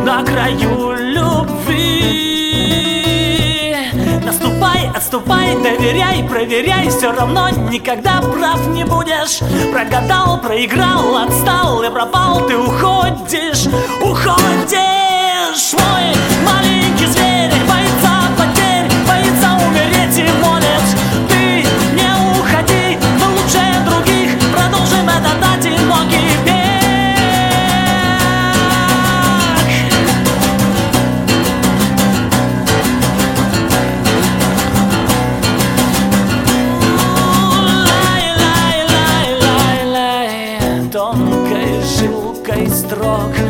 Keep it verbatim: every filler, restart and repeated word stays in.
на краю любви. Наступай, отступай, доверяй, проверяй, все равно никогда прав не будешь. Прогадал, проиграл, отстал и пропал, ты уходишь, уходишь. Мой маленький зверь боится потерь, боится умереть и молит: ты не уходи, мы лучше других продолжим этот одинокий бег. Тонкой жилкой строк